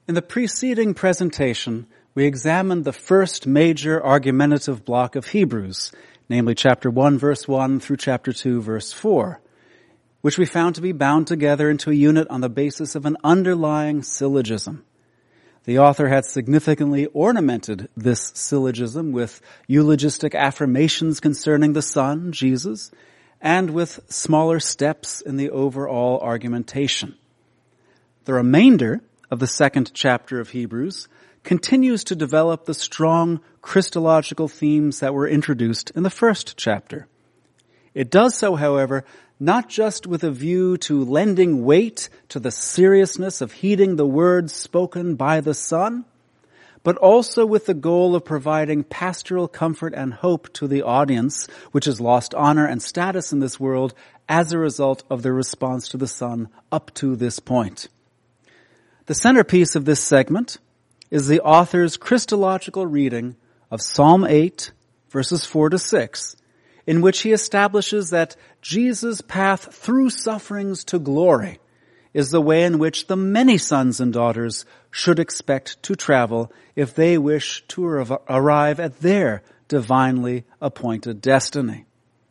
In the preceding presentation, we examined the first major argumentative block of Hebrews, namely chapter 1, verse 1 through chapter 2, verse 4, which we found to be bound together into a unit on the basis of an underlying syllogism. The author had significantly ornamented this syllogism with eulogistic affirmations concerning the Son, Jesus, and with smaller steps in the overall argumentation. The remainder of the second chapter of Hebrews continues to develop the strong Christological themes that were introduced in the first chapter. It does so, however, not just with a view to lending weight to the seriousness of heeding the words spoken by the Son, but also with the goal of providing pastoral comfort and hope to the audience, which has lost honor and status in this world as a result of their response to the Son up to this point. The centerpiece of this segment is the author's Christological reading of Psalm 8, verses 4 to 6, in which he establishes that Jesus' path through sufferings to glory is the way in which the many sons and daughters should expect to travel if they wish to arrive at their divinely appointed destiny.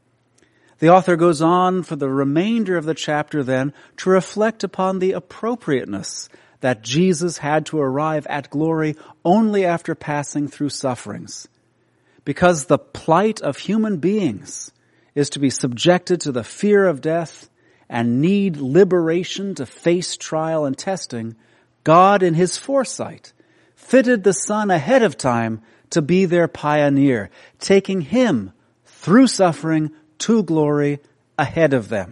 The author goes on for the remainder of the chapter then to reflect upon the appropriateness that Jesus had to arrive at glory only after passing through sufferings, because the plight of human beings is to be subjected to the fear of death and need liberation to face trial and testing. God, in his foresight, fitted the Son ahead of time to be their pioneer, taking him through suffering to glory ahead of them.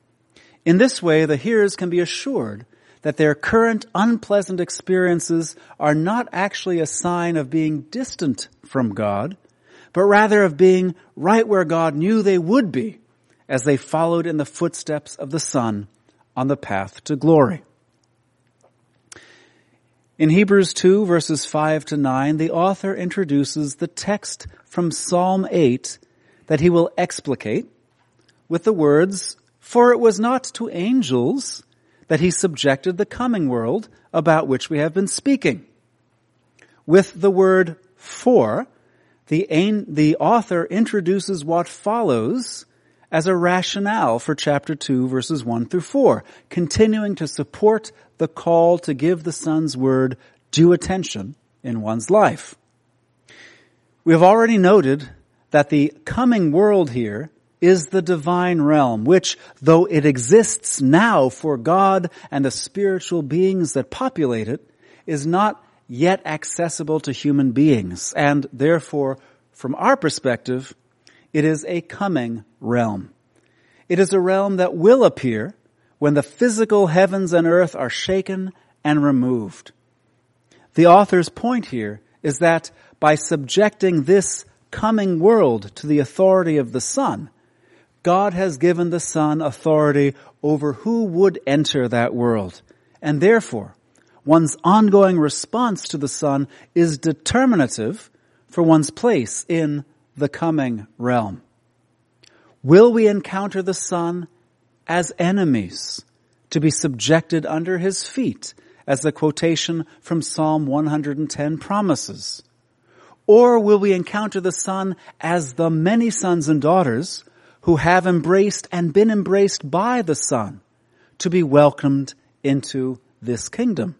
In this way, the hearers can be assured that their current unpleasant experiences are not actually a sign of being distant from God, but rather of being right where God knew they would be as they followed in the footsteps of the Son on the path to glory. In Hebrews 2, verses 5 to 9, the author introduces the text from Psalm 8 that he will explicate with the words, "For it was not to angels that he subjected the coming world about which we have been speaking." With the word "for," the author introduces what follows as a rationale for chapter 2, verses 1 through 4, continuing to support the call to give the Son's word due attention in one's life. We have already noted that the coming world here is the divine realm, which, though it exists now for God and the spiritual beings that populate it, is not yet accessible to human beings, and therefore, from our perspective, it is a coming realm. It is a realm that will appear when the physical heavens and earth are shaken and removed. The author's point here is that by subjecting this coming world to the authority of the Son, God has given the Son authority over who would enter that world, and therefore, one's ongoing response to the Son is determinative for one's place in the coming realm. Will we encounter the Son as enemies, to be subjected under his feet, as the quotation from Psalm 110 promises? Or will we encounter the Son as the many sons and daughters who have embraced and been embraced by the Son, to be welcomed into this kingdom?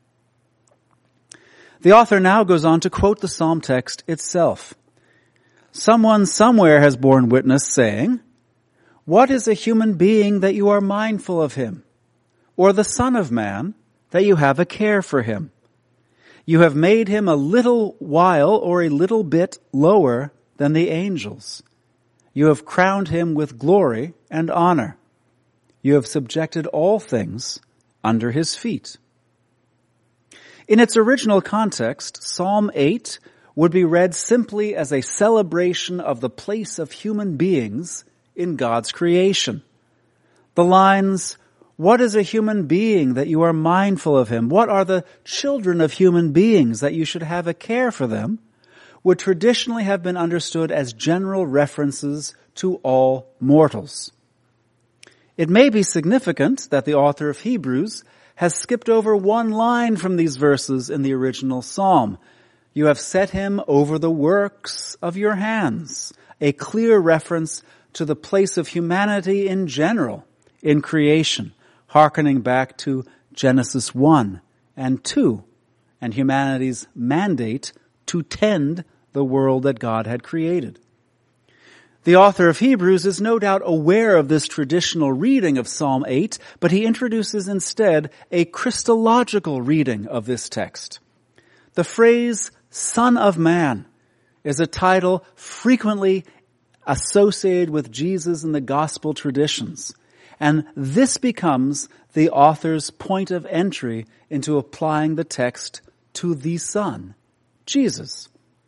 The author now goes on to quote the psalm text itself. "Someone somewhere has borne witness, saying, 'What is a human being that you are mindful of him? Or the Son of Man that you have a care for him? You have made him a little while or a little bit lower than the angels. You have crowned him with glory and honor. You have subjected all things under his feet.'" In its original context, Psalm 8 would be read simply as a celebration of the place of human beings in God's creation. The lines, "What is a human being that you are mindful of him? What are the children of human beings that you should have a care for them?" would traditionally have been understood as general references to all mortals. It may be significant that the author of Hebrews has skipped over one line from these verses in the original psalm. You have set him over the works of your hands, a clear reference to the place of humanity in general in creation, hearkening back to Genesis 1 and 2, and humanity's mandate to tend the world that God had created. The author of Hebrews is no doubt aware of this traditional reading of Psalm 8, but he introduces instead a Christological reading of this text. The phrase, Son of Man, is a title frequently associated with Jesus in the gospel traditions. And this becomes the author's point of entry into applying the text to the Son, Jesus.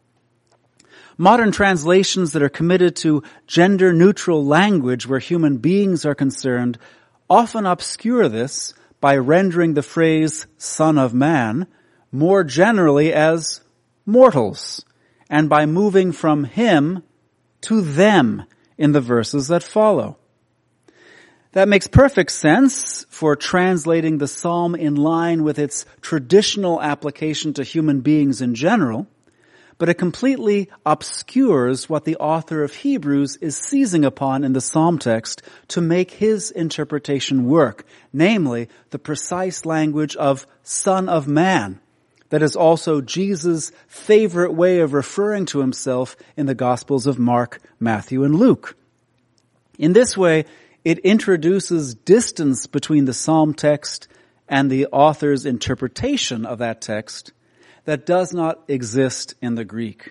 Modern translations that are committed to gender-neutral language where human beings are concerned often obscure this by rendering the phrase Son of Man more generally as mortals, and by moving from him to them in the verses that follow. That makes perfect sense for translating the psalm in line with its traditional application to human beings in general, but it completely obscures what the author of Hebrews is seizing upon in the psalm text to make his interpretation work, namely the precise language of Son of Man. That is also Jesus' favorite way of referring to himself in the Gospels of Mark, Matthew, and Luke. In this way, it introduces distance between the psalm text and the author's interpretation of that text that does not exist in the Greek.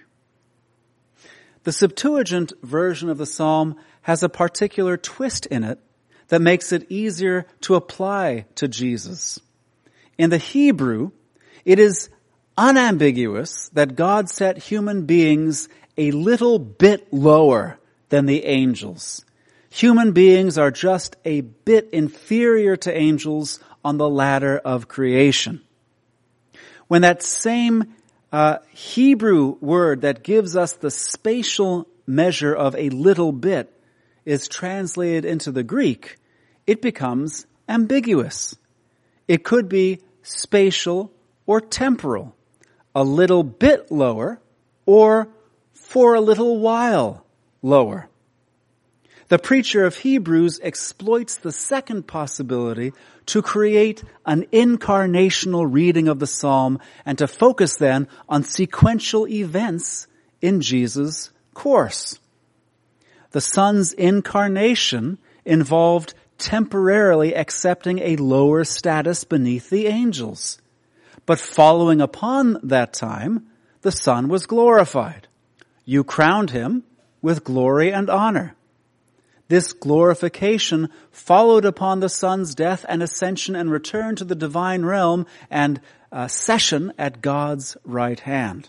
The Septuagint version of the psalm has a particular twist in it that makes it easier to apply to Jesus. In the Hebrew, it is unambiguous that God set human beings a little bit lower than the angels. Human beings are just a bit inferior to angels on the ladder of creation. When that same Hebrew word that gives us the spatial measure of a little bit is translated into the Greek, it becomes ambiguous. It could be spatial or temporal, a little bit lower, or for a little while lower. The preacher of Hebrews exploits the second possibility to create an incarnational reading of the psalm and to focus then on sequential events in Jesus' course. The Son's incarnation involved temporarily accepting a lower status beneath the angels. But following upon that time, the Son was glorified. You crowned him with glory and honor. This glorification followed upon the Son's death and ascension and return to the divine realm and session at God's right hand.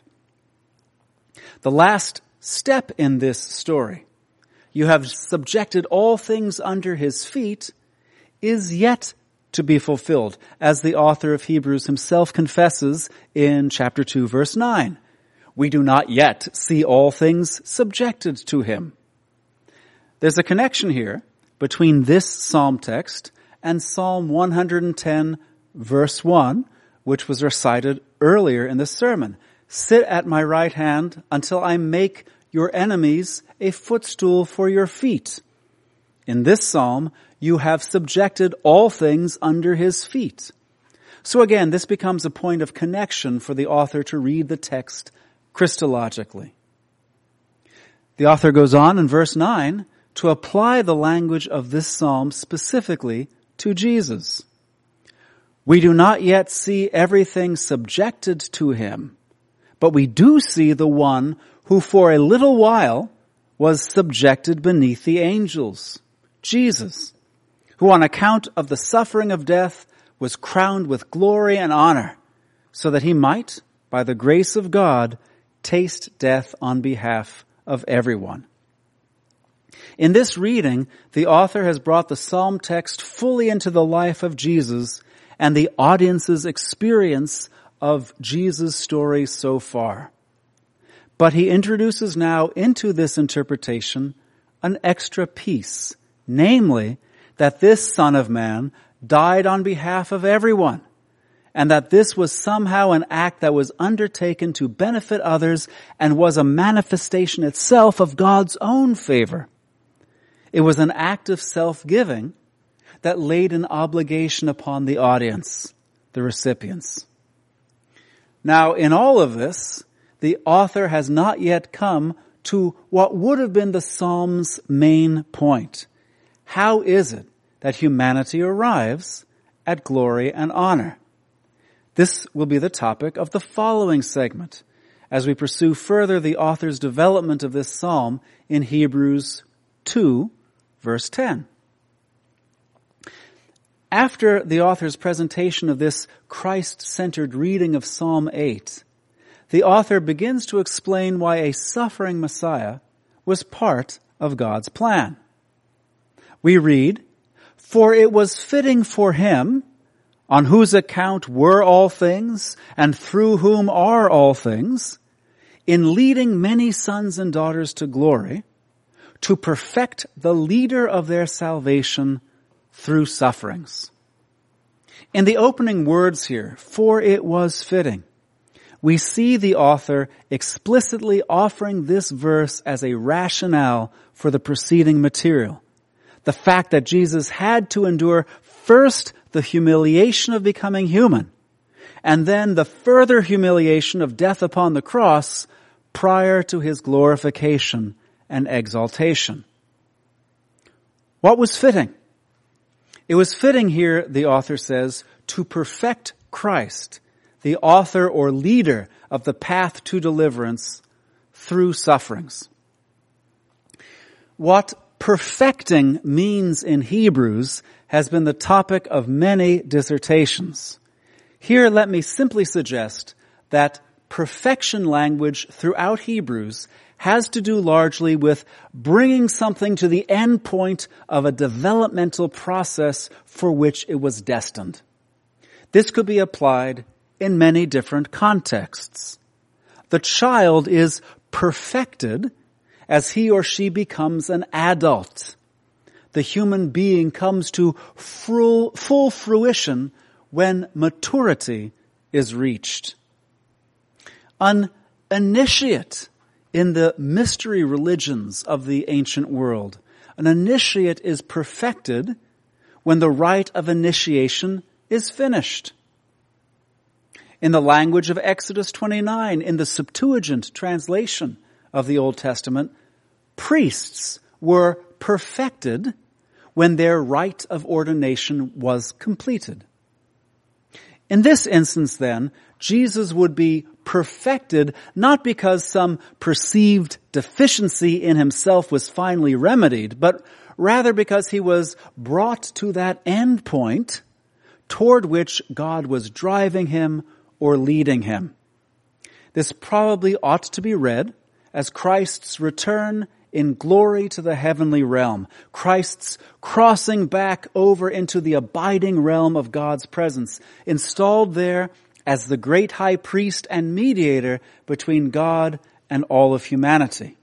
The last step in this story, you have subjected all things under his feet, is yet to be fulfilled, as the author of Hebrews himself confesses in chapter 2, verse 9. We do not yet see all things subjected to him. There's a connection here between this psalm text and Psalm 110, verse 1, which was recited earlier in the sermon. Sit at my right hand until I make your enemies a footstool for your feet. In this psalm, you have subjected all things under his feet. So again, this becomes a point of connection for the author to read the text Christologically. The author goes on in verse 9 to apply the language of this psalm specifically to Jesus. We do not yet see everything subjected to him, but we do see the one who for a little while was subjected beneath the angels, Jesus, who on account of the suffering of death was crowned with glory and honor, so that he might, by the grace of God, taste death on behalf of everyone. In this reading, the author has brought the psalm text fully into the life of Jesus and the audience's experience of Jesus' story so far. But he introduces now into this interpretation an extra piece, namely that this Son of Man died on behalf of everyone, and that this was somehow an act that was undertaken to benefit others and was a manifestation itself of God's own favor. It was an act of self-giving that laid an obligation upon the audience, the recipients. Now, in all of this, the author has not yet come to what would have been the Psalm's main point. How is it that humanity arrives at glory and honor? This will be the topic of the following segment as we pursue further the author's development of this psalm in Hebrews 2, verse 10. After the author's presentation of this Christ-centered reading of Psalm 8, the author begins to explain why a suffering Messiah was part of God's plan. We read, "For it was fitting for him, on whose account were all things, and through whom are all things, in leading many sons and daughters to glory, to perfect the leader of their salvation through sufferings." In the opening words here, "for it was fitting," we see the author explicitly offering this verse as a rationale for the preceding material. The fact that Jesus had to endure first the humiliation of becoming human, and then the further humiliation of death upon the cross prior to his glorification and exaltation. What was fitting? It was fitting here, the author says, to perfect Christ, the author or leader of the path to deliverance through sufferings. What perfecting means in Hebrews has been the topic of many dissertations. Here, let me simply suggest that perfection language throughout Hebrews has to do largely with bringing something to the end point of a developmental process for which it was destined. This could be applied in many different contexts. The child is perfected as he or she becomes an adult. The human being comes to full fruition when maturity is reached. An initiate in the mystery religions of the ancient world, an initiate is perfected when the rite of initiation is finished. In the language of Exodus 29, in the Septuagint translation of the Old Testament, priests were perfected when their rite of ordination was completed. In this instance, then, Jesus would be perfected not because some perceived deficiency in himself was finally remedied, but rather because he was brought to that end point toward which God was driving him or leading him. This probably ought to be read as Christ's return in glory to the heavenly realm, Christ's crossing back over into the abiding realm of God's presence, installed there as the great high priest and mediator between God and all of humanity.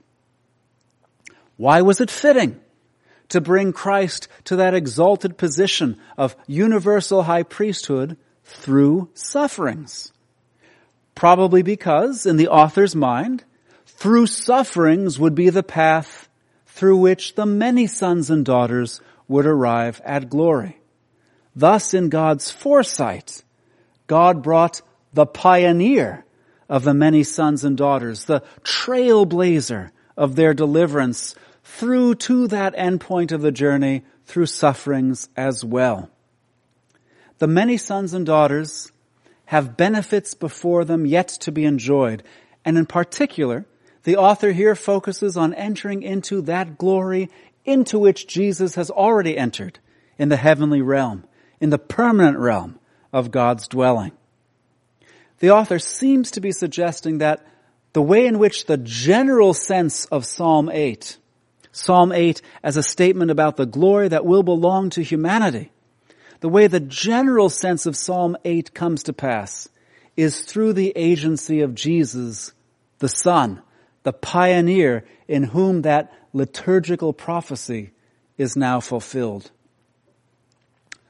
Why was it fitting to bring Christ to that exalted position of universal high priesthood through sufferings? Probably because, in the author's mind, through sufferings would be the path through which the many sons and daughters would arrive at glory. Thus, in God's foresight, God brought the pioneer of the many sons and daughters, the trailblazer of their deliverance, through to that endpoint of the journey through sufferings as well. The many sons and daughters have benefits before them yet to be enjoyed, and in particular, the author here focuses on entering into that glory into which Jesus has already entered in the heavenly realm, in the permanent realm of God's dwelling. The author seems to be suggesting that the way in which the general sense of Psalm 8 as a statement about the glory that will belong to humanity, the way the general sense of Psalm 8 comes to pass is through the agency of Jesus, the Son, the pioneer in whom that liturgical prophecy is now fulfilled.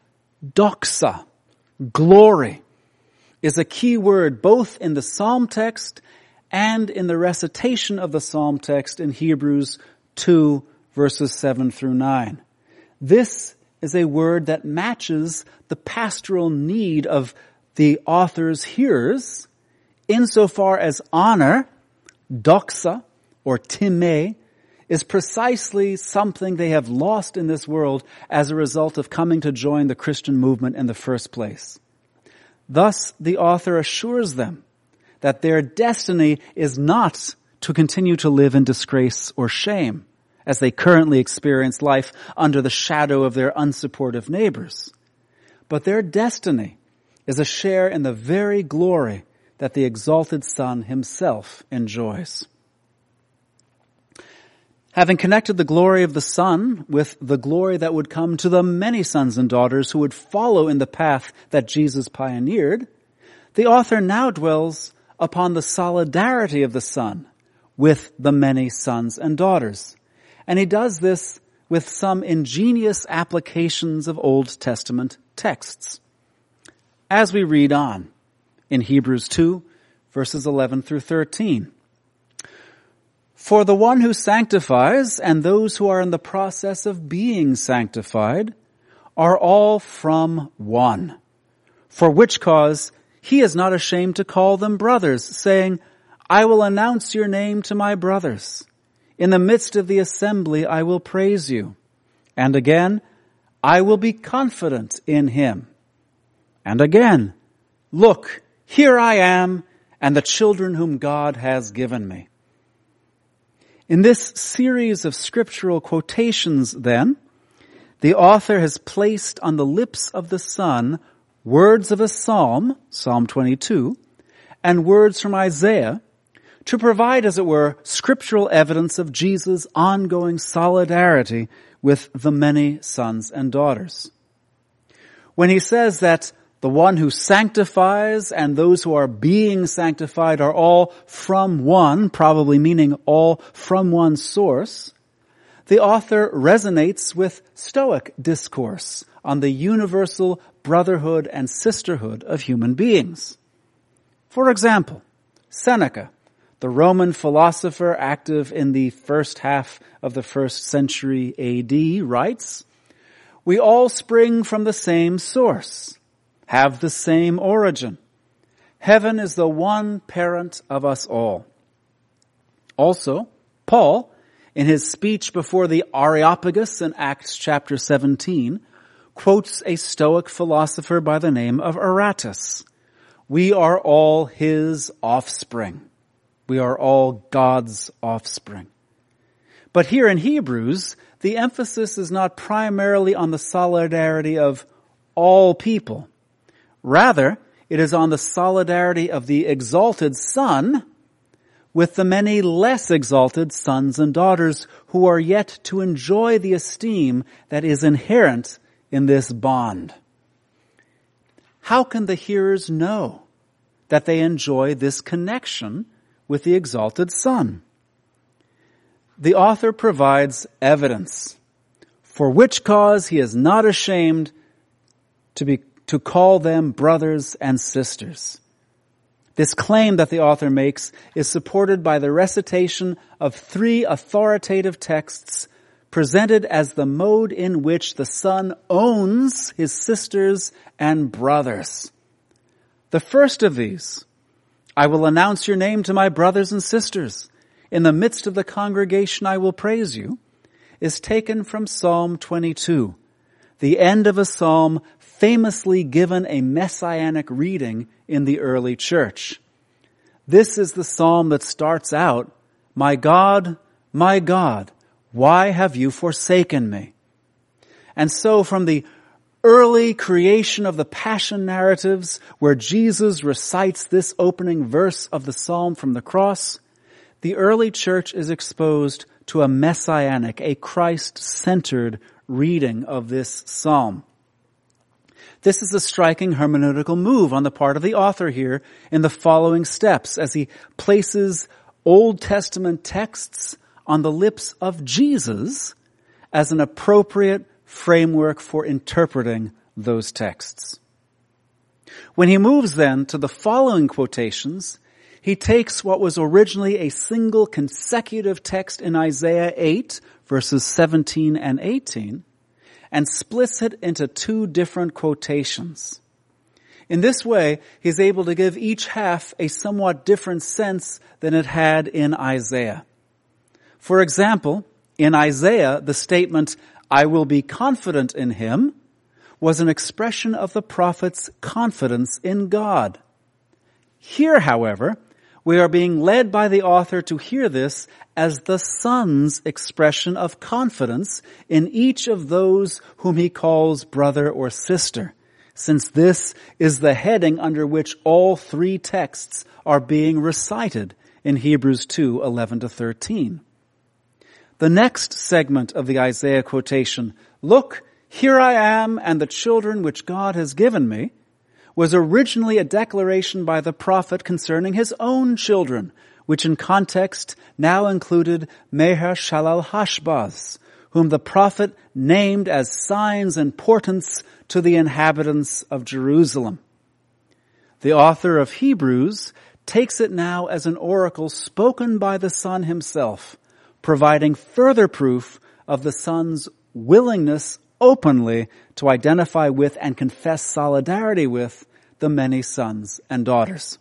Doxa, glory, is a key word both in the psalm text and in the recitation of the psalm text in Hebrews 2, verses 7 through 9. This is a word that matches the pastoral need of the author's hearers insofar as honor, doxa, or time, is precisely something they have lost in this world as a result of coming to join the Christian movement in the first place. Thus, the author assures them that their destiny is not to continue to live in disgrace or shame, as they currently experience life under the shadow of their unsupportive neighbors. But their destiny is a share in the very glory that the exalted Son himself enjoys. Having connected the glory of the Son with the glory that would come to the many sons and daughters who would follow in the path that Jesus pioneered, the author now dwells upon the solidarity of the Son with the many sons and daughters. And he does this with some ingenious applications of Old Testament texts. As we read on in Hebrews 2, verses 11 through 13. For the one who sanctifies and those who are in the process of being sanctified are all from one, for which cause he is not ashamed to call them brothers, saying, I will announce your name to my brothers. In the midst of the assembly I will praise you. And again, I will be confident in him. And again, look, here I am, and the children whom God has given me. In this series of scriptural quotations, then, the author has placed on the lips of the Son words of a psalm, Psalm 22, and words from Isaiah, to provide, as it were, scriptural evidence of Jesus' ongoing solidarity with the many sons and daughters. When he says that the one who sanctifies and those who are being sanctified are all from one, probably meaning all from one source, the author resonates with Stoic discourse on the universal brotherhood and sisterhood of human beings. For example, Seneca, the Roman philosopher active in the first half of the 1st century A.D., writes, we all spring from the same source, have the same origin. Heaven is the one parent of us all. Also, Paul, in his speech before the Areopagus in Acts chapter 17, quotes a Stoic philosopher by the name of Aratus. We are all his offspring. We are all God's offspring. But here in Hebrews, the emphasis is not primarily on the solidarity of all people. Rather, it is on the solidarity of the exalted Son with the many less exalted sons and daughters who are yet to enjoy the esteem that is inherent in this bond. How can the hearers know that they enjoy this connection with the exalted Son? The author provides evidence, for which cause he is not ashamed to call them brothers and sisters. This claim that the author makes is supported by the recitation of 3 authoritative texts presented as the mode in which the Son owns his sisters and brothers. The first of these, I will announce your name to my brothers and sisters. In the midst of the congregation I will praise you, is taken from Psalm 22, the end of a psalm famously given a messianic reading in the early church. This is the psalm that starts out, my God, why have you forsaken me? And so from the early creation of the Passion narratives, where Jesus recites this opening verse of the psalm from the cross, the early church is exposed to a messianic, a Christ-centered reading of this psalm. This is a striking hermeneutical move on the part of the author here in the following steps as he places Old Testament texts on the lips of Jesus as an appropriate framework for interpreting those texts. When he moves then to the following quotations, he takes what was originally a single consecutive text in Isaiah 8, verses 17 and 18, and splits it into two different quotations. In this way, he's able to give each half a somewhat different sense than it had in Isaiah. For example, in Isaiah, the statement, "I will be confident in him," was an expression of the prophet's confidence in God. Here, however, we are being led by the author to hear this as the Son's expression of confidence in each of those whom he calls brother or sister, since this is the heading under which all three texts are being recited in Hebrews 2:11-13. The next segment of the Isaiah quotation, "Look, here I am and the children which God has given me," was originally a declaration by the prophet concerning his own children, which in context now included Maher-shalal-hash-baz, whom the prophet named as signs and portents to the inhabitants of Jerusalem. The author of Hebrews takes it now as an oracle spoken by the Son himself, providing further proof of the Son's willingness openly to identify with and confess solidarity with the many sons and daughters.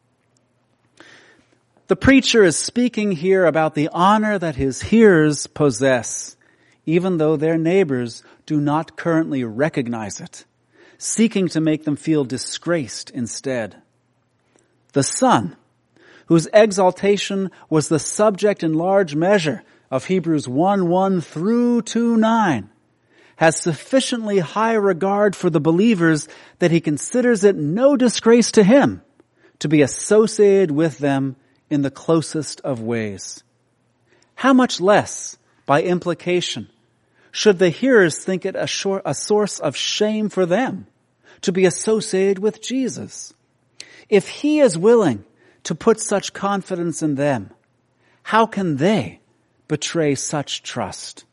The preacher is speaking here about the honor that his hearers possess, even though their neighbors do not currently recognize it, seeking to make them feel disgraced instead. The Son, whose exaltation was the subject in large measure of Hebrews 1:1 through 2:9, has sufficiently high regard for the believers that he considers it no disgrace to him to be associated with them in the closest of ways. How much less, by implication, should the hearers think it a source of shame for them to be associated with Jesus? If he is willing to put such confidence in them, how can they betray such trust?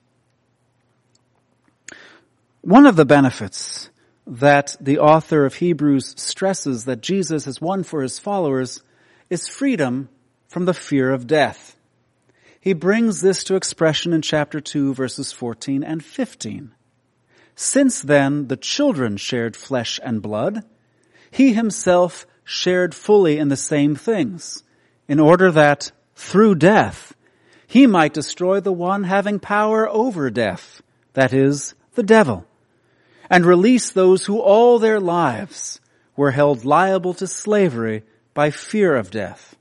One of the benefits that the author of Hebrews stresses that Jesus has won for his followers is freedom from the fear of death. He brings this to expression in chapter 2, verses 14 and 15. "Since then the children shared flesh and blood, he himself shared fully in the same things, in order that, through death, he might destroy the one having power over death, that is, the devil, and release those who all their lives were held liable to slavery by fear of death."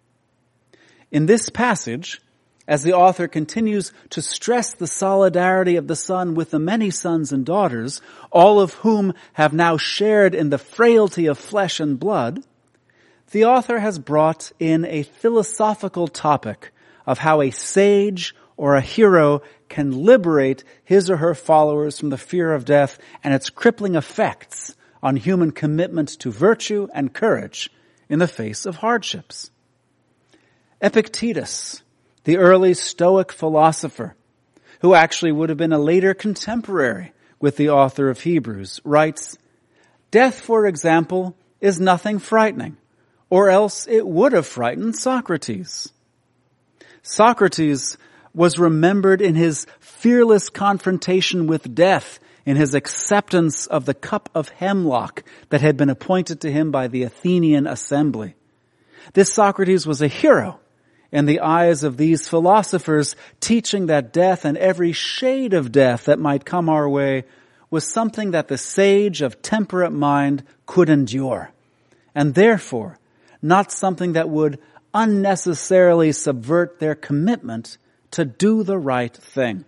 In this passage, as the author continues to stress the solidarity of the Son with the many sons and daughters, all of whom have now shared in the frailty of flesh and blood, the author has brought in a philosophical topic of how a sage or a hero can liberate his or her followers from the fear of death and its crippling effects on human commitment to virtue and courage in the face of hardships. Epictetus, the early Stoic philosopher, who actually would have been a later contemporary with the author of Hebrews, writes, "Death, for example, is nothing frightening, or else it would have frightened Socrates." Socrates was remembered in his fearless confrontation with death, in his acceptance of the cup of hemlock that had been appointed to him by the Athenian assembly. This Socrates was a hero in the eyes of these philosophers, teaching that death and every shade of death that might come our way was something that the sage of temperate mind could endure, and therefore not something that would unnecessarily subvert their commitment to do the right thing.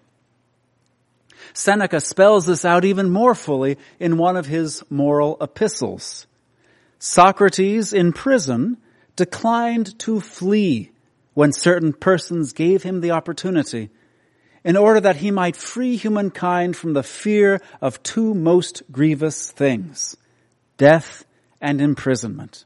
Seneca spells this out even more fully in one of his moral epistles. Socrates in prison declined to flee when certain persons gave him the opportunity, in order that he might free humankind from the fear of two most grievous things, death and imprisonment.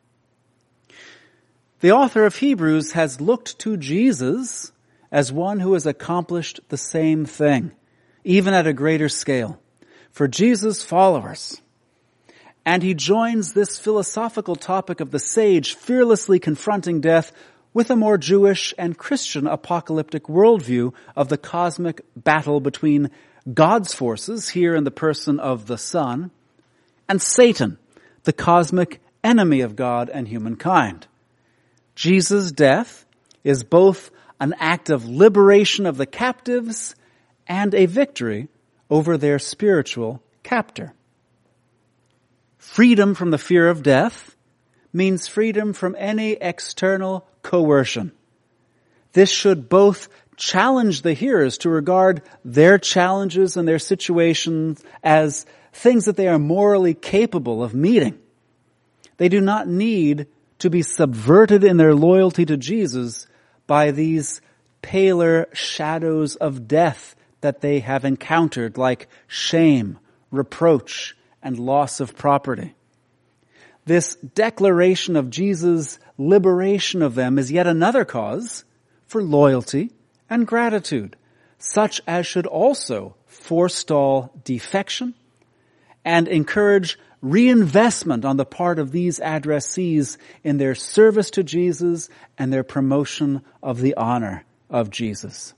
The author of Hebrews has looked to Jesus as one who has accomplished the same thing, even at a greater scale. for Jesus' followers. And he joins this philosophical topic of the sage fearlessly confronting death with a more Jewish and Christian apocalyptic worldview of the cosmic battle between God's forces, here in the person of the Son, and Satan, the cosmic enemy of God and humankind. Jesus' death is both an act of liberation of the captives and a victory over their spiritual captor. Freedom from the fear of death means freedom from any external coercion. This should both challenge the hearers to regard their challenges and their situations as things that they are morally capable of meeting. They do not need to be subverted in their loyalty to Jesus by these paler shadows of death that they have encountered, like shame, reproach, and loss of property. This declaration of Jesus' liberation of them is yet another cause for loyalty and gratitude, such as should also forestall defection and encourage reinvestment on the part of these addressees in their service to Jesus and their promotion of the honor of Jesus.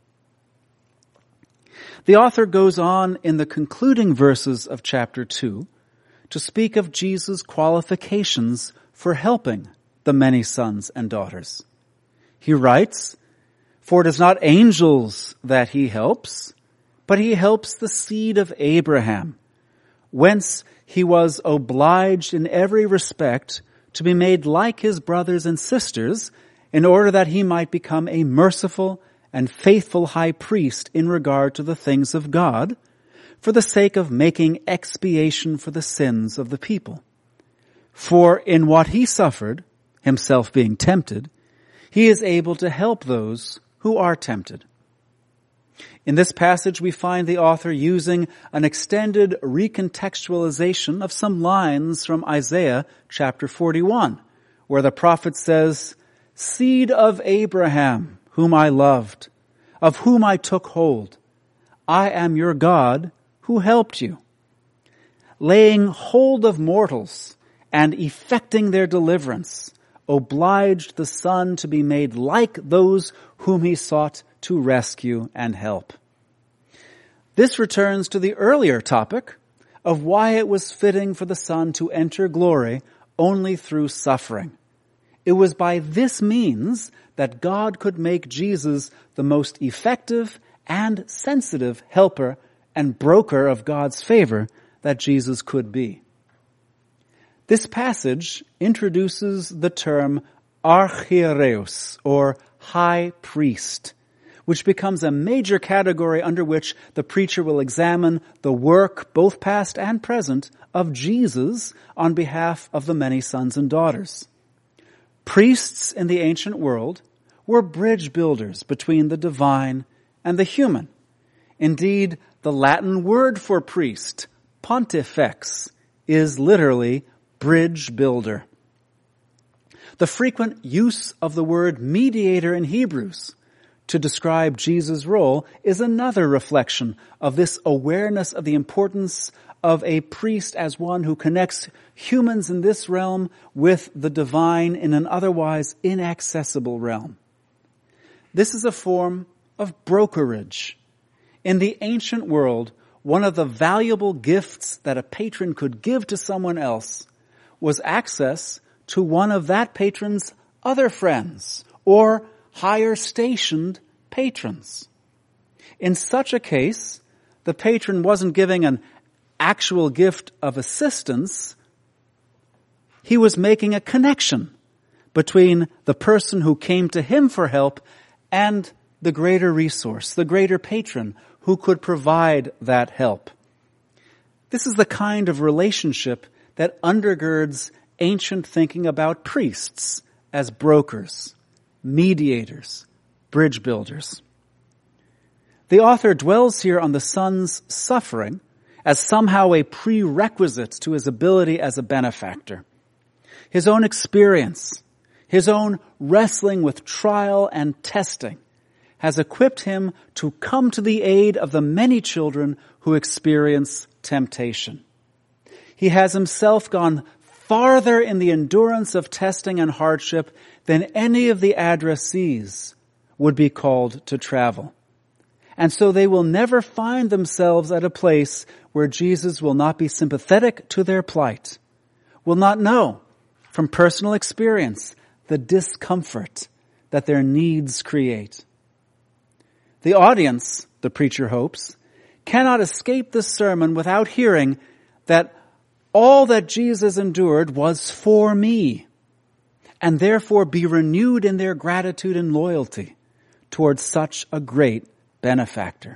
The author goes on in the concluding verses of chapter 2 to speak of Jesus' qualifications for helping the many sons and daughters. He writes, "For it is not angels that he helps, but he helps the seed of Abraham, whence he was obliged in every respect to be made like his brothers and sisters, in order that he might become a merciful and faithful high priest in regard to the things of God, for the sake of making expiation for the sins of the people. For in what he suffered, himself being tempted, he is able to help those who are tempted." In this passage, we find the author using an extended recontextualization of some lines from Isaiah chapter 41, where the prophet says, "Seed of Abraham, whom I loved, of whom I took hold. I am your God who helped you." Laying hold of mortals and effecting their deliverance, obliged the Son to be made like those whom he sought to rescue and help. This returns to the earlier topic of why it was fitting for the Son to enter glory only through suffering. It was by this means that God could make Jesus the most effective and sensitive helper and broker of God's favor that Jesus could be. This passage introduces the term archiereus, or high priest, which becomes a major category under which the preacher will examine the work, both past and present, of Jesus on behalf of the many sons and daughters. Priests in the ancient world were bridge builders between the divine and the human. Indeed, the Latin word for priest, pontifex, is literally bridge builder. The frequent use of the word mediator in Hebrews to describe Jesus' role is another reflection of this awareness of the importance of a priest as one who connects humans in this realm with the divine in an otherwise inaccessible realm. This is a form of brokerage. In the ancient world, one of the valuable gifts that a patron could give to someone else was access to one of that patron's other friends or higher stationed patrons. In such a case, the patron wasn't giving an actual gift of assistance. He was making a connection between the person who came to him for help and the greater resource, the greater patron who could provide that help. This is the kind of relationship that undergirds ancient thinking about priests as brokers, mediators, bridge builders. The author dwells here on the Son's suffering as somehow a prerequisite to his ability as a benefactor. His own experience, his own wrestling with trial and testing has equipped him to come to the aid of the many children who experience temptation. He has himself gone farther in the endurance of testing and hardship than any of the addressees would be called to travel. And so they will never find themselves at a place where Jesus will not be sympathetic to their plight, will not know from personal experience the discomfort that their needs create. The audience, the preacher hopes, cannot escape this sermon without hearing that all that Jesus endured was for me, and therefore be renewed in their gratitude and loyalty towards such a great benefactor.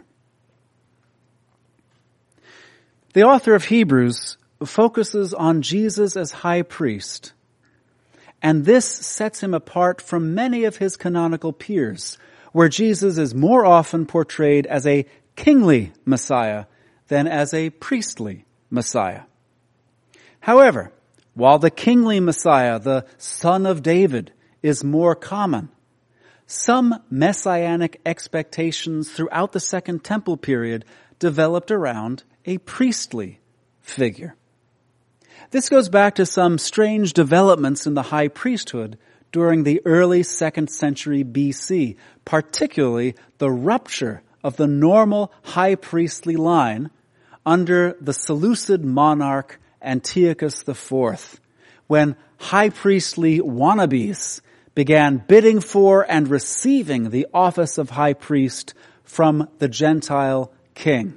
The author of Hebrews focuses on Jesus as high priest, and this sets him apart from many of his canonical peers, where Jesus is more often portrayed as a kingly Messiah than as a priestly Messiah. However, while the kingly Messiah, the Son of David, is more common, some messianic expectations throughout the Second Temple period developed around a priestly figure. This goes back to some strange developments in the high priesthood during the early 2nd century BC, particularly the rupture of the normal high priestly line under the Seleucid monarch Antiochus IV, when high priestly wannabes began bidding for and receiving the office of high priest from the Gentile king.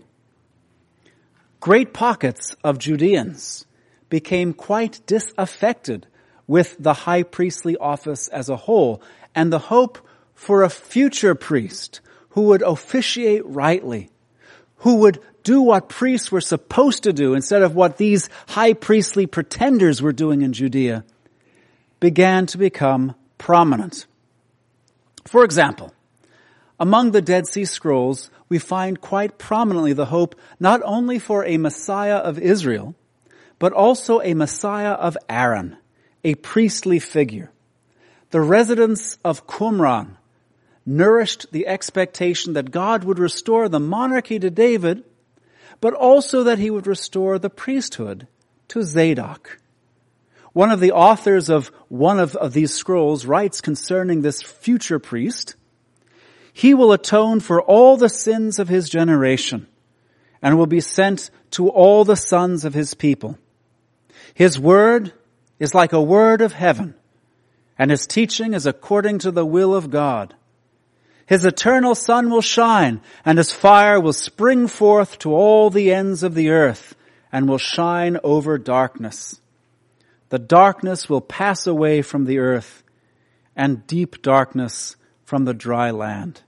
Great pockets of Judeans became quite disaffected with the high priestly office as a whole, and the hope for a future priest who would officiate rightly, who would do what priests were supposed to do instead of what these high priestly pretenders were doing in Judea, began to become prominent. For example, among the Dead Sea Scrolls, we find quite prominently the hope not only for a Messiah of Israel, but also a Messiah of Aaron, a priestly figure. The residents of Qumran nourished the expectation that God would restore the monarchy to David, but also that he would restore the priesthood to Zadok. One of the authors of one of these scrolls writes concerning this future priest, "He will atone for all the sins of his generation and will be sent to all the sons of his people. His word is like a word of heaven, and his teaching is according to the will of God. His eternal sun will shine, and his fire will spring forth to all the ends of the earth, and will shine over darkness. The darkness will pass away from the earth, and deep darkness from the dry land."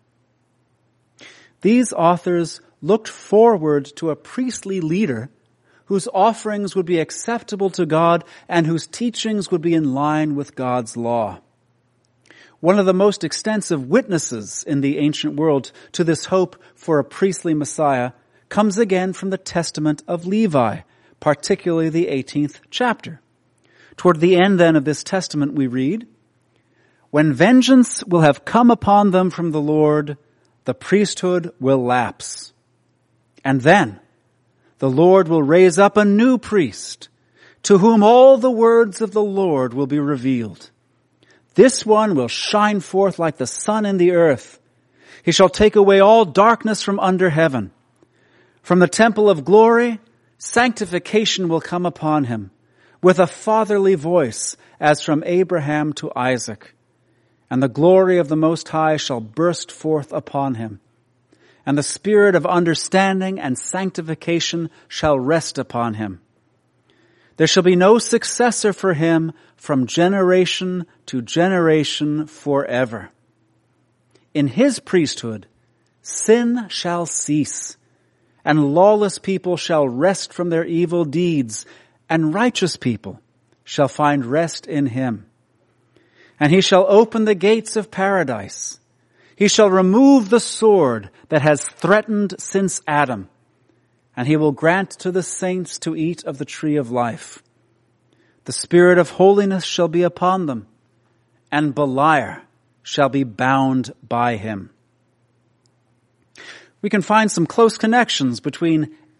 These authors looked forward to a priestly leader whose offerings would be acceptable to God and whose teachings would be in line with God's law. One of the most extensive witnesses in the ancient world to this hope for a priestly Messiah comes again from the Testament of Levi, particularly the 18th chapter. Toward the end then of this testament we read, "When vengeance will have come upon them from the Lord, the priesthood will lapse. And then the Lord will raise up a new priest, to whom all the words of the Lord will be revealed. This one will shine forth like the sun in the earth. He shall take away all darkness from under heaven. From the temple of glory, sanctification will come upon him, with a fatherly voice, as from Abraham to Isaac. And the glory of the Most High shall burst forth upon him. And the spirit of understanding and sanctification shall rest upon him. There shall be no successor for him from generation to generation forever. In his priesthood, sin shall cease, and lawless people shall rest from their evil deeds, and righteous people shall find rest in him. And he shall open the gates of paradise. He shall remove the sword that has threatened since Adam, and he will grant to the saints to eat of the tree of life. The spirit of holiness shall be upon them, and Beliar shall be bound by him." We can find some close connections between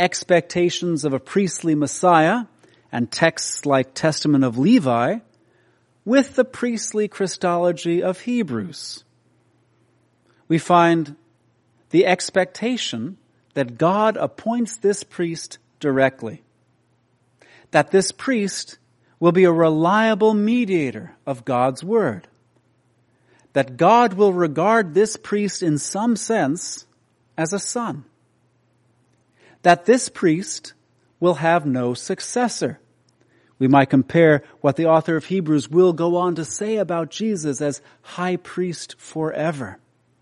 expectations of a priestly Messiah and texts like Testament of Levi with the priestly Christology of Hebrews. We find the expectation that God appoints this priest directly, that this priest will be a reliable mediator of God's word, that God will regard this priest in some sense as a son, that this priest will have no successor. We might compare what the author of Hebrews will go on to say about Jesus as high priest forever.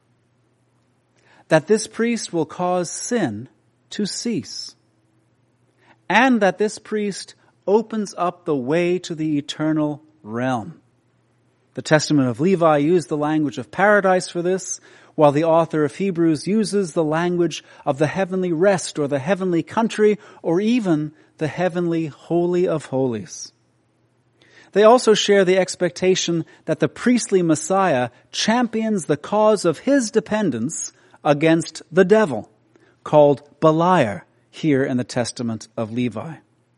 That this priest will cause sin to cease, and that this priest opens up the way to the eternal realm. The Testament of Levi used the language of paradise for this, while the author of Hebrews uses the language of the heavenly rest or the heavenly country or even the heavenly holy of holies. They also share the expectation that the priestly Messiah champions the cause of his dependence against the devil, called Beliar here in the Testament of Levi.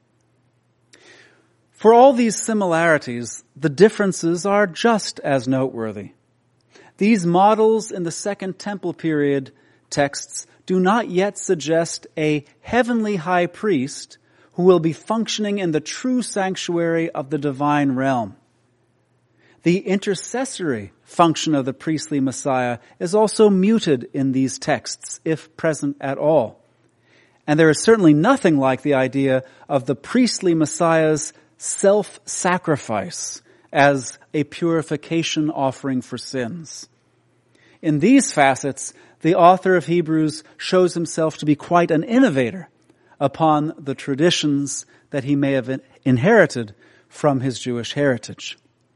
For all these similarities, the differences are just as noteworthy. These models in the Second Temple period texts do not yet suggest a heavenly high priest who will be functioning in the true sanctuary of the divine realm. The intercessory function of the priestly Messiah is also muted in these texts, if present at all. And there is certainly nothing like the idea of the priestly Messiah's self-sacrifice as a purification offering for sins. In these facets, the author of Hebrews shows himself to be quite an innovator upon the traditions that he may have inherited from his Jewish heritage.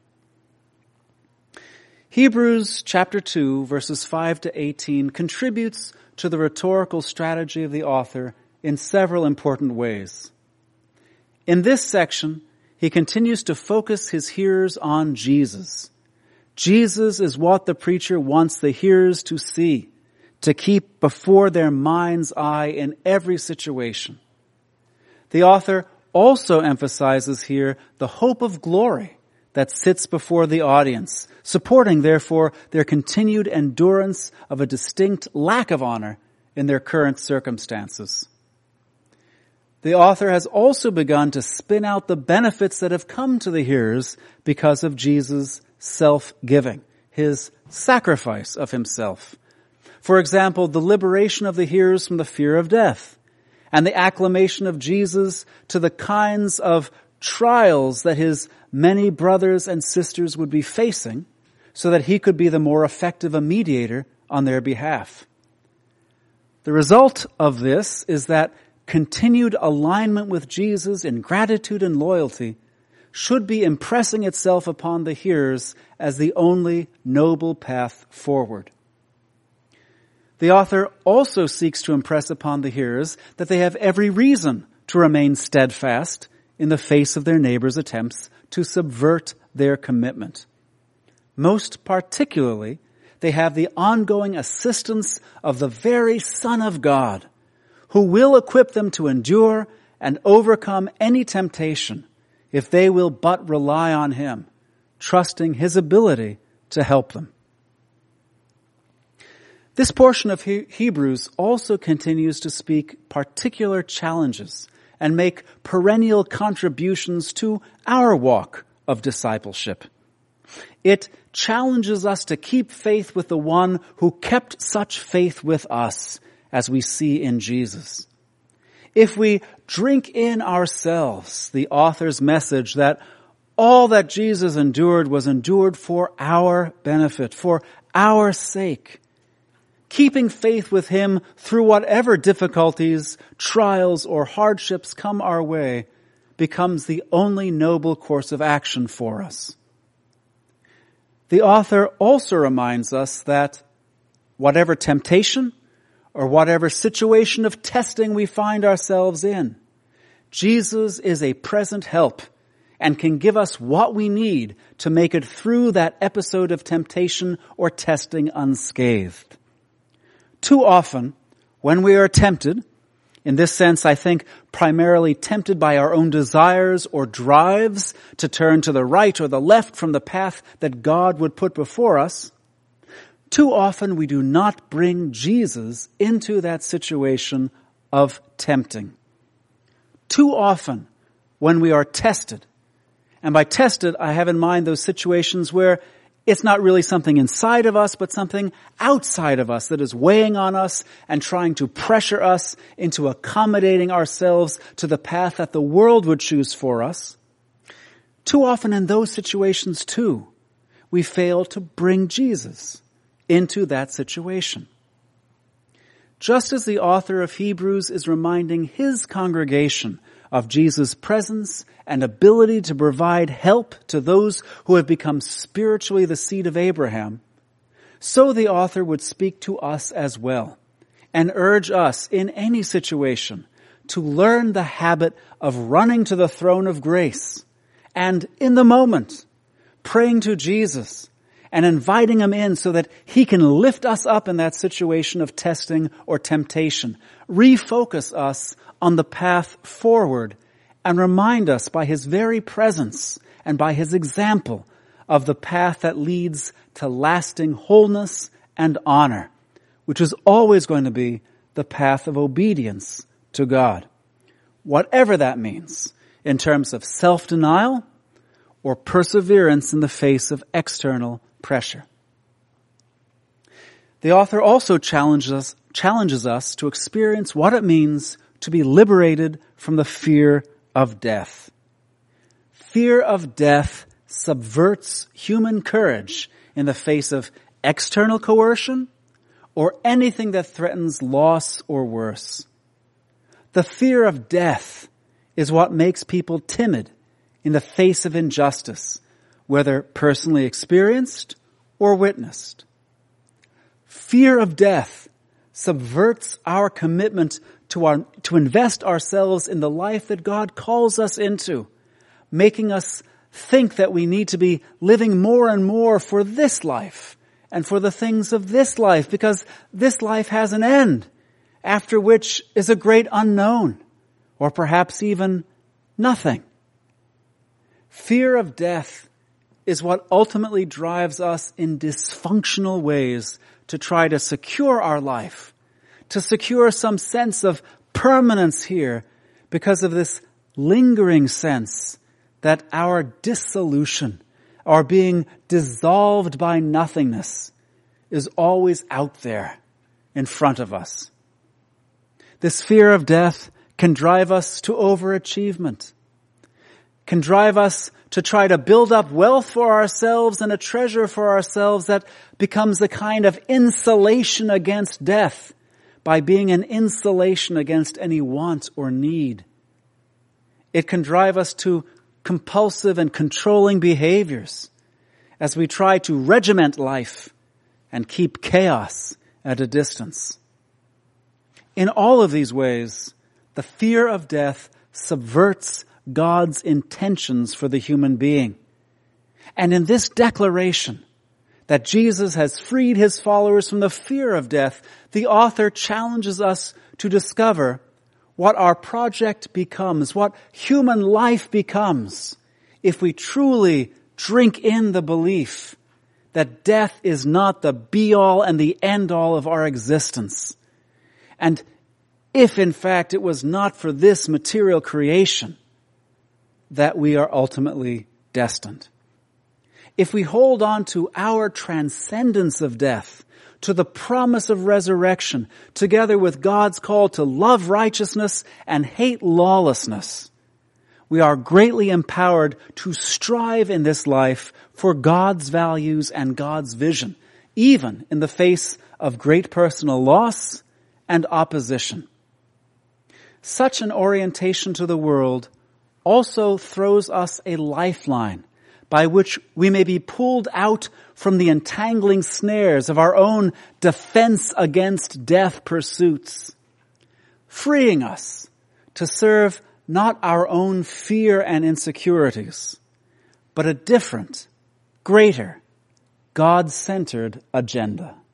Hebrews chapter 2, verses 5 to 18 contributes to the rhetorical strategy of the author in several important ways. In this section, he continues to focus his hearers on Jesus. Jesus is what the preacher wants the hearers to see, to keep before their mind's eye in every situation. The author also emphasizes here the hope of glory that sits before the audience, supporting, therefore, their continued endurance of a distinct lack of honor in their current circumstances. The author has also begun to spin out the benefits that have come to the hearers because of Jesus' self-giving, his sacrifice of himself. For example, the liberation of the hearers from the fear of death, and the acclamation of Jesus to the kinds of trials that his many brothers and sisters would be facing, so that he could be the more effective a mediator on their behalf. The result of this is that continued alignment with Jesus in gratitude and loyalty should be impressing itself upon the hearers as the only noble path forward. The author also seeks to impress upon the hearers that they have every reason to remain steadfast in the face of their neighbors' attempts to subvert their commitment. Most particularly, they have the ongoing assistance of the very Son of God, who will equip them to endure and overcome any temptation if they will but rely on him, trusting his ability to help them. This portion of Hebrews also continues to speak particular challenges and make perennial contributions to our walk of discipleship. It challenges us to keep faith with the one who kept such faith with us, as we see in Jesus. If we drink in ourselves the author's message that all that Jesus endured was endured for our benefit, for our sake, keeping faith with him through whatever difficulties, trials, or hardships come our way becomes the only noble course of action for us. The author also reminds us that whatever temptation or whatever situation of testing we find ourselves in, Jesus is a present help and can give us what we need to make it through that episode of temptation or testing unscathed. Too often, when we are tempted, In this sense, I think primarily tempted by our own desires or drives to turn to the right or the left from the path that God would put before us, too often we do not bring Jesus into that situation of tempting. Too often when we are tested, and by tested I have in mind those situations where it's not really something inside of us, but something outside of us that is weighing on us and trying to pressure us into accommodating ourselves to the path that the world would choose for us. Too often in those situations too, we fail to bring Jesus into that situation. Just as the author of Hebrews is reminding his congregation of Jesus' presence and ability to provide help to those who have become spiritually the seed of Abraham, so the author would speak to us as well and urge us in any situation to learn the habit of running to the throne of grace and in the moment praying to Jesus and inviting him in so that he can lift us up in that situation of testing or temptation, refocus us on the path forward, and remind us by his very presence and by his example of the path that leads to lasting wholeness and honor, which is always going to be the path of obedience to God. Whatever that means in terms of self-denial or perseverance in the face of external pressure. The author also challenges us to experience what it means to be liberated from the fear of death. Fear of death subverts human courage in the face of external coercion or anything that threatens loss or worse. The fear of death is what makes people timid in the face of injustice, whether personally experienced or witnessed. Fear of death subverts our commitment to invest ourselves in the life that God calls us into, making us think that we need to be living more and more for this life and for the things of this life, because this life has an end, after which is a great unknown, or perhaps even nothing. Fear of death is what ultimately drives us in dysfunctional ways to try to secure our life, to secure some sense of permanence here because of this lingering sense that our dissolution, our being dissolved by nothingness, is always out there in front of us. This fear of death can drive us to overachievement, can drive us to try to build up wealth for ourselves and a treasure for ourselves that becomes a kind of insulation against death by being an insulation against any want or need. It can drive us to compulsive and controlling behaviors as we try to regiment life and keep chaos at a distance. In all of these ways, the fear of death subverts God's intentions for the human being. And in this declaration that Jesus has freed his followers from the fear of death, the author challenges us to discover what our project becomes, what human life becomes, if we truly drink in the belief that death is not the be-all and the end-all of our existence. And if, in fact, it was not for this material creation that we are ultimately destined. If we hold on to our transcendence of death, to the promise of resurrection, together with God's call to love righteousness and hate lawlessness, we are greatly empowered to strive in this life for God's values and God's vision, even in the face of great personal loss and opposition. Such an orientation to the world also throws us a lifeline by which we may be pulled out from the entangling snares of our own defense against death pursuits, freeing us to serve not our own fear and insecurities, but a different, greater, God-centered agenda.